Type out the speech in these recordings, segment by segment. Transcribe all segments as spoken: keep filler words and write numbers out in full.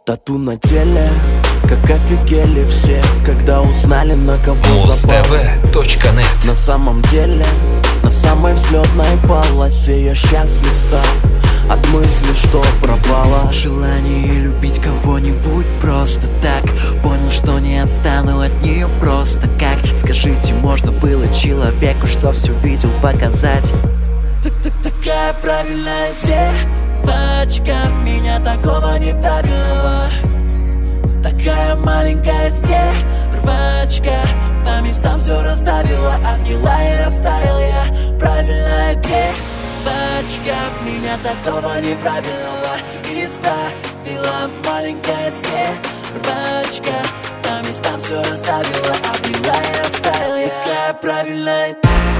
Тату на теле, как офигели все, когда узнали, на кого муз запал. тэ вэ точка нет. На самом деле, на самой взлетной полосе я счастлив стал от мысли, что пропало желание любить кого-нибудь просто так. Понял, что не отстану от нее просто как. Скажите, можно было человеку, что все видел, показать? Такая правильная девочка, меня такого неправильного. Такая маленькая стервочка, по местам все расставила, обняла и растаял я. Правильная девочка, меня такого неправильного исправила. Маленькая стервочка, по местам все расставила, обняла и растаял я. Такая правильная.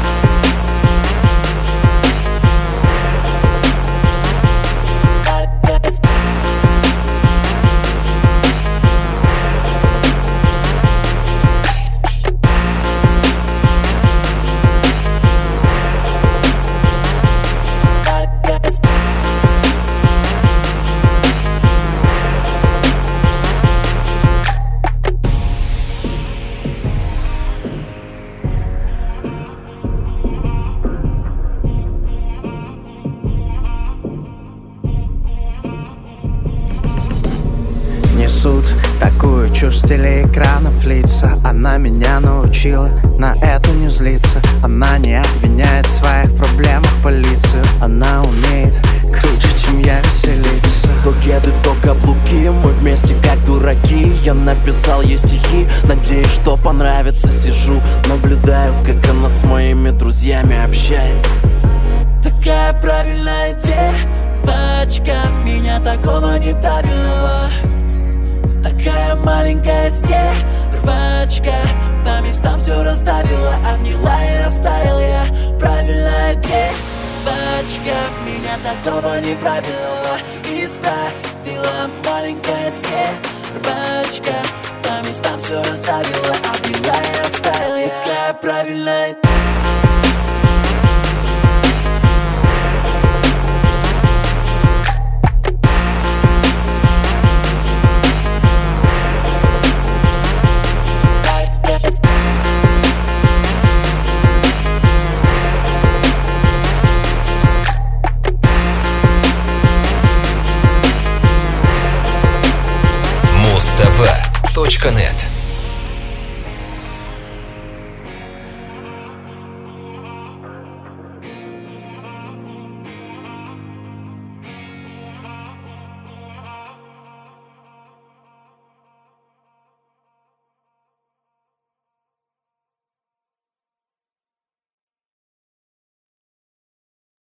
Несут такую чушь с телеэкранов лица. Она меня научила на это не злиться. Она не обвиняет в своих проблемах полицию. Она умеет круче, чем я, веселиться. То кеды, то каблуки, мы вместе как дураки. Я написал ей стихи, надеюсь, что понравится. Сижу, наблюдаю, как она с моими друзьями общается. Такая правильная девочка, меня такого неправильного. Такая маленькая стервочка, по местам все расставила, обняла и растаял я. Правильная девочка, меня такого неправильного исправила. Маленькая стервочка, по местам все расставила, обняла и растаял я. Такая правильная. муз тэ вэ точка нет.